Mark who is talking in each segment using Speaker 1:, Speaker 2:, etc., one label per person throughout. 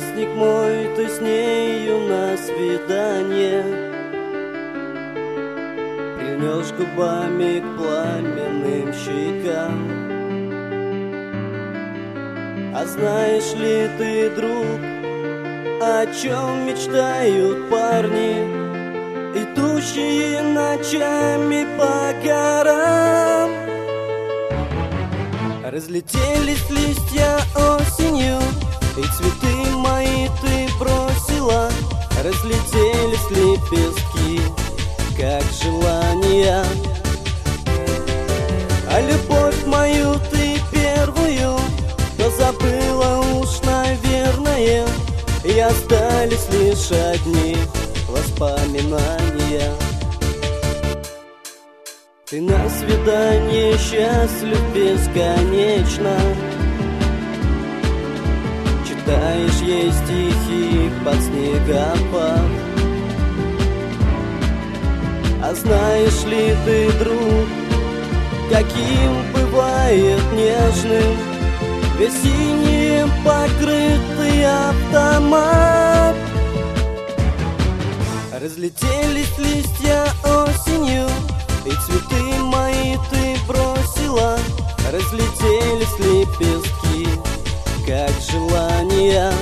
Speaker 1: Ровесник мой, ты с нею на свидание прильнешь губами к пламенным щекам. А знаешь ли ты, друг, о чем мечтают парни, идущие ночами по горам? Разлетелись листья осенью, и цветы мои ты бросила. Разлетелись лепестки, как желания. А любовь мою ты первую позабыла уж, наверное, и остались лишь одни воспоминания. Ты на свидание счастлив бесконечно, читаешь ей стихи под снегопад. А знаешь ли ты, друг, каким бывает нежным весенним покрытый автомат? Разлетелись листья осенью, и цветы мои ты бросила. Разлетелись лепестки, как желания.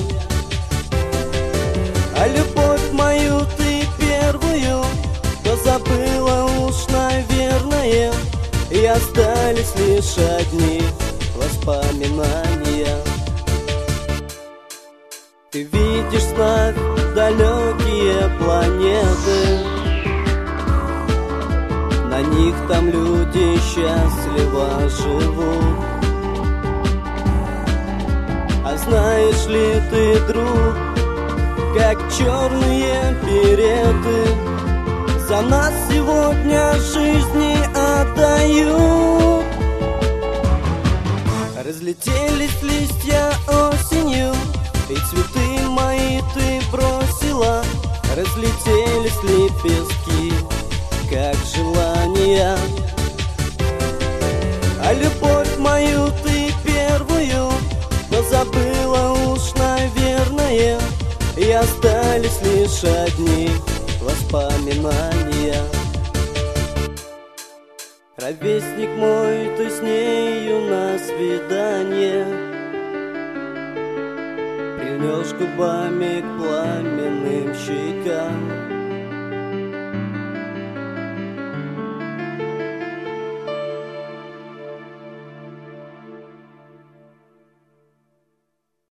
Speaker 1: А любовь мою ты первую позабыла уж, наверное, и остались лишь одни воспоминания. Ты видишь вновь далекие планеты, на них там люди счастливо живут. А знаешь ли ты, друг, как черные береты за нас сегодня жизни отдают? Разлетелись листья осенью, и цветы мои ты бросила. Разлетелись лепестки, как желания. А любовь мою ты первую позабыла уж, наверное, и остались лишь одни воспоминания. Ровесник мой, ты с нею на свидание прильнешь губами к пламенным щекам.